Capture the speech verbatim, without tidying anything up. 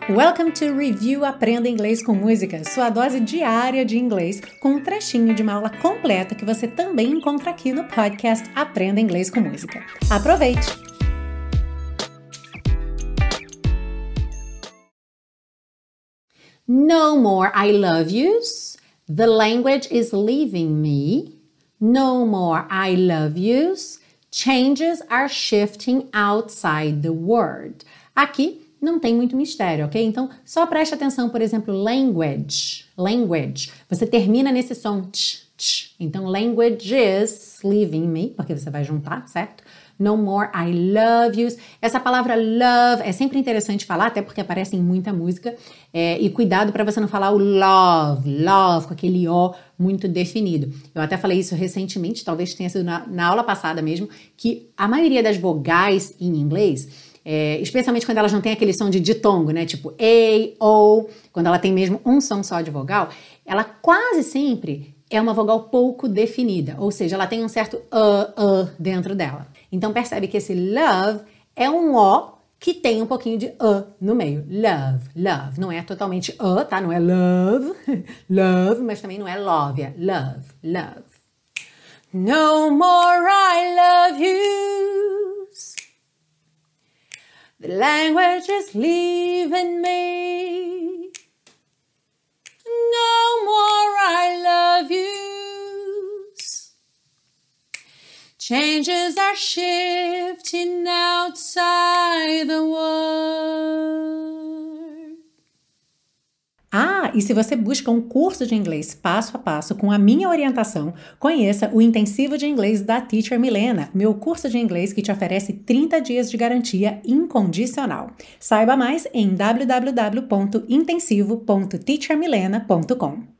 Welcome to Review Aprenda Inglês com Música, sua dose diária de inglês com um trechinho de uma aula completa que você também encontra aqui no podcast Aprenda Inglês com Música. Aproveite! No more I love yous. The language is leaving me. No more I love yous. Changes are shifting outside the word. Aqui não tem muito mistério, ok? Então, só preste atenção, por exemplo, language. Language. Você termina nesse som tch, tch. Então, language is leaving me, porque você vai juntar, certo? No more I love yous. Essa palavra love é sempre interessante falar, até porque aparece em muita música. É, e cuidado para você não falar o love, love, com aquele O muito definido. Eu até falei isso recentemente, talvez tenha sido na, na aula passada mesmo, que a maioria das vogais em inglês, é, especialmente quando elas não têm aquele som de ditongo, né? Tipo A, O, quando ela tem mesmo um som só de vogal, ela quase sempre é uma vogal pouco definida, ou seja, ela tem um certo uh, uh dentro dela. Então percebe que esse love é um O que tem um pouquinho de uh no meio. Love, love. Não é totalmente uh, tá? Não é love, love, mas também não é love, é love, love. No more I love yous. The language is leaving me. No more I love yous. Changes are shifting outside the world. Ah, e se você busca um curso de inglês passo a passo com a minha orientação, conheça o Intensivo de Inglês da Teacher Milena, meu curso de inglês que te oferece trinta dias de garantia incondicional. Saiba mais em w w w ponto intensivo ponto teacher milena ponto com.